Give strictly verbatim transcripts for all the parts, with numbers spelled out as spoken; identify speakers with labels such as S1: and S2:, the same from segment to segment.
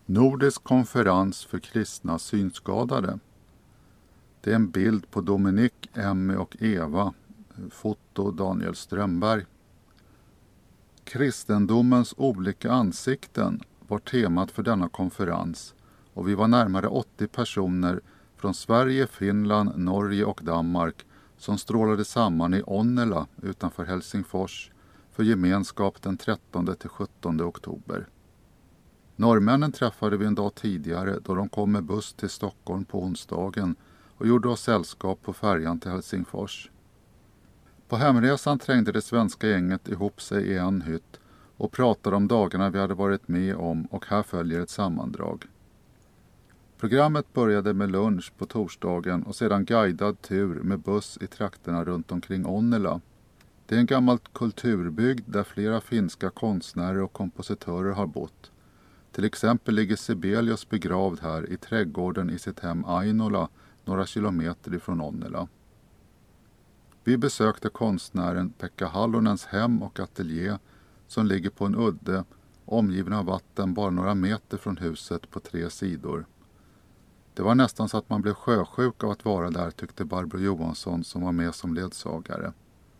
S1: Nordisk konferens för kristna synskadade. Det är en bild på Dominik, Emmy och Eva, foto Daniel Strömberg. Kristendomens olika ansikten var temat för denna konferens och vi var närmare åttio personer från Sverige, Finland, Norge och Danmark som strålade samman i Onnela utanför Helsingfors för gemenskap den trettonde till sjuttonde oktober. Norrmännen träffade vi en dag tidigare då de kom med buss till Stockholm på onsdagen och gjorde oss sällskap på färjan till Helsingfors. På hemresan trängde det svenska gänget ihop sig i en hytt och pratade om dagarna vi hade varit med om, och här följer ett sammandrag. Programmet började med lunch på torsdagen och sedan guidad tur med buss i trakterna runt omkring Onnela. Det är en gammalt kulturbygd där flera finska konstnärer och kompositörer har bott. Till exempel ligger Sibelius begravd här i trädgården i sitt hem Ainola, några kilometer ifrån Onnela. Vi besökte konstnären Pekka Hallonens hem och ateljé som ligger på en udde omgiven av vatten bara några meter från huset på tre sidor. Det var nästan så att man blev sjösjuk av att vara där, tyckte Barbro Johansson som var med som ledsagare.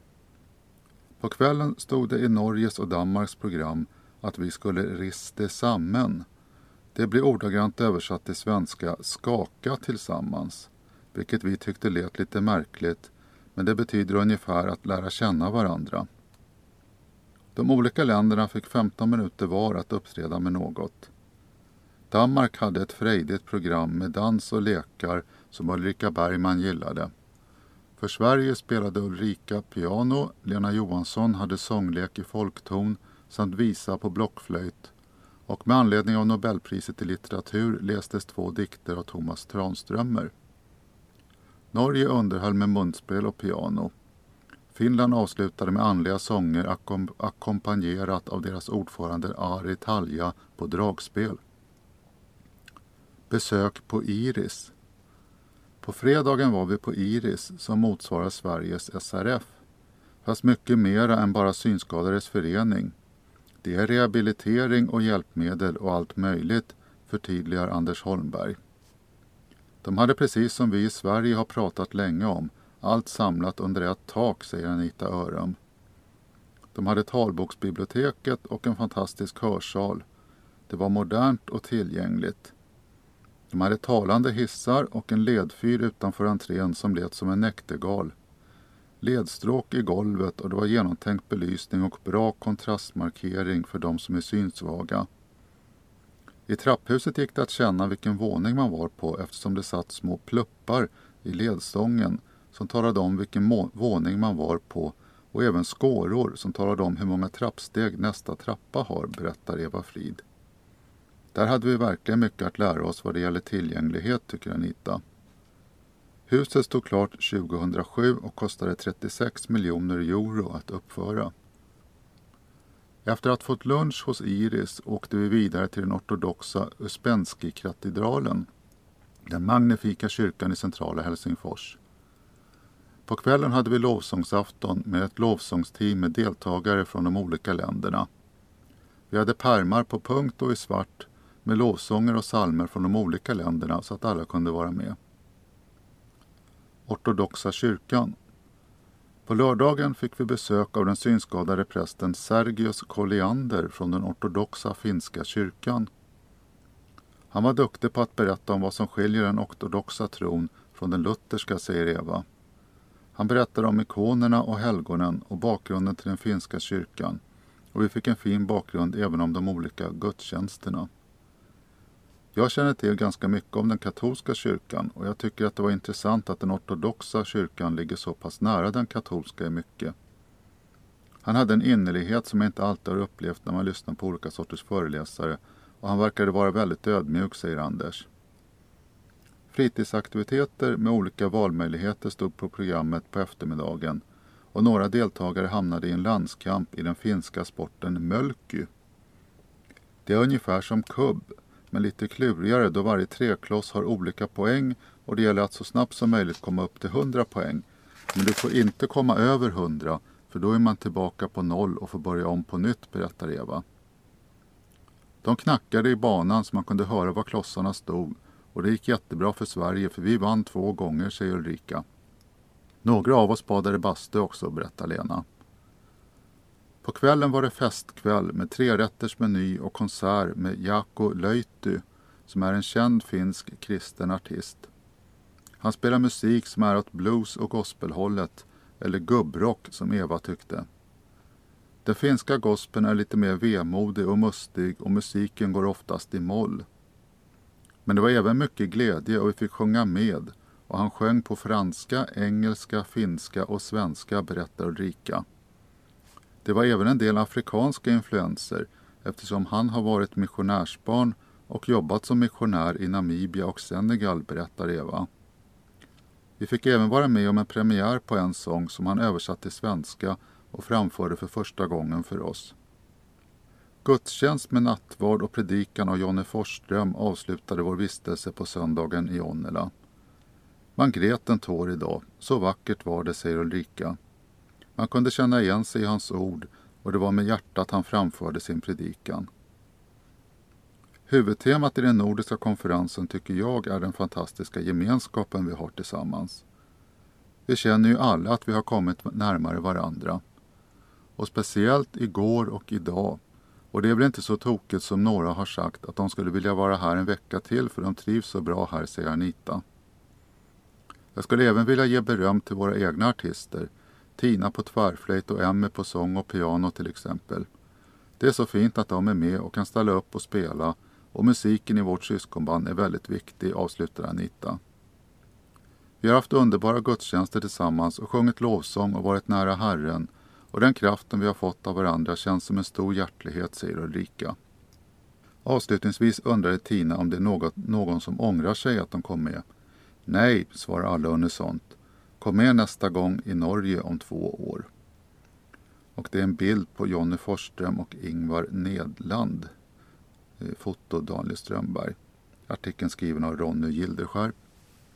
S1: På kvällen stod det i Norges och Danmarks program att vi skulle riste samman. Det blir ordagrant översatt till svenska skaka tillsammans, vilket vi tyckte lät lite märkligt, men det betyder ungefär att lära känna varandra. De olika länderna fick femton minuter var att uppträda med något. Danmark hade ett frejdigt program med dans och lekar som Ulrika Bergman gillade. För Sverige spelade Ulrika piano, Lena Johansson hade sånglek i folkton samt visa på blockflöjt, och med anledning av Nobelpriset i litteratur lästes två dikter av Thomas Tranströmer. Norge underhöll med munspel och piano. Finland avslutade med andliga sånger akkom- ackompanjerat av deras ordförande Ari Talja på dragspel. Besök på Iris. På fredagen var vi på Iris som motsvarar Sveriges S R F, fast mycket mera än bara synskadades förening. Det är rehabilitering och hjälpmedel och allt möjligt, förtydligar Anders Holmberg. De hade precis som vi i Sverige har pratat länge om, allt samlat under ett tak, säger Anita Örum. De hade talboksbiblioteket och en fantastisk hörsal. Det var modernt och tillgängligt. De hade talande hissar och en ledfyr utanför entrén som lät som en näktergal. Ledstråk i golvet och det var genomtänkt belysning och bra kontrastmarkering för de som är synsvaga. I trapphuset gick det att känna vilken våning man var på eftersom det satt små pluppar i ledstången som talade om vilken må- våning man var på, och även skåror som talade om hur många trappsteg nästa trappa har, berättar Eva Frid. Där hade vi verkligen mycket att lära oss vad det gäller tillgänglighet, tycker Anita. Huset stod klart tjugohundrasju och kostade trettiosex miljoner euro att uppföra. Efter att ha fått lunch hos Iris åkte vi vidare till den ortodoxa Uspensky-katedralen, den magnifika kyrkan i centrala Helsingfors. På kvällen hade vi lovsångsafton med ett lovsångsteam med deltagare från de olika länderna. Vi hade pärmar på punkt och i svart med lovsånger och psalmer från de olika länderna så att alla kunde vara med. Ortodoxa kyrkan. På lördagen fick vi besök av den synskadade prästen Sergius Colliander från den ortodoxa finska kyrkan. Han var duktig på att berätta om vad som skiljer den ortodoxa tron från den lutherska, säger Eva. Han berättade om ikonerna och helgonen och bakgrunden till den finska kyrkan, och vi fick en fin bakgrund även om de olika gudstjänsterna. Jag känner till ganska mycket om den katolska kyrkan och jag tycker att det var intressant att den ortodoxa kyrkan ligger så pass nära den katolska i mycket. Han hade en innerlighet som jag inte alltid har upplevt när man lyssnar på olika sorters föreläsare, och han verkade vara väldigt ödmjuk, säger Anders. Fritidsaktiviteter med olika valmöjligheter stod på programmet på eftermiddagen, och några deltagare hamnade i en landskamp i den finska sporten mölky. Det är ungefär som kubb, men lite klurigare då varje träkloss har olika poäng och det gäller att så snabbt som möjligt komma upp till hundra poäng. Men du får inte komma över hundra, för då är man tillbaka på noll och får börja om på nytt, berättar Eva. De knackade i banan så man kunde höra var klossarna stod och det gick jättebra för Sverige för vi vann två gånger, säger Ulrika. Några av oss badade bastu också, berättar Lena. På kvällen var det festkväll med trerätters meny och konsert med Jaakko Löyty som är en känd finsk kristen artist. Han spelar musik som är åt blues- och gospelhållet, eller gubbrock som Eva tyckte. Den finska gospeln är lite mer vemodig och mustig och musiken går oftast i moll. Men det var även mycket glädje och vi fick sjunga med och han sjöng på franska, engelska, finska och svenska, berättar Ulrika. Det var även en del afrikanska influenser eftersom han har varit missionärsbarn och jobbat som missionär i Namibia och Senegal, berättar Eva. Vi fick även vara med om en premiär på en sång som han översatt till svenska och framförde för första gången för oss. Gudstjänst med nattvard och predikan av Jonny Forsström avslutade vår vistelse på söndagen i Onnela. Man grät en tår idag, så vackert var det, säger Ulrika. Man kunde känna igen sig i hans ord och det var med hjärtat han framförde sin predikan. Huvudtemat i den nordiska konferensen tycker jag är den fantastiska gemenskapen vi har tillsammans. Vi känner ju alla att vi har kommit närmare varandra. Och speciellt igår och idag. Och det är väl inte så tokigt som några har sagt att de skulle vilja vara här en vecka till för de trivs så bra här, säger Anita. Jag skulle även vilja ge beröm till våra egna artister. Tina på tvärflöjt och Emmy på sång och piano till exempel. Det är så fint att de är med och kan ställa upp och spela och musiken i vårt syskonband är väldigt viktig, avslutar Anita. Vi har haft underbara gudstjänster tillsammans och sjungit lovsång och varit nära Herren och den kraften vi har fått av varandra känns som en stor hjärtlighet, säger Ulrika. Avslutningsvis undrade Tina om det är något, någon som ångrar sig att de kom med. Nej, svarar alla unisont. Kom med nästa gång i Norge om två år. Och det är en bild på Jonny Forsström och Ingvar Nedland. Foto Daniel Strömberg. Artikeln skriven av Ronny Gilderskär.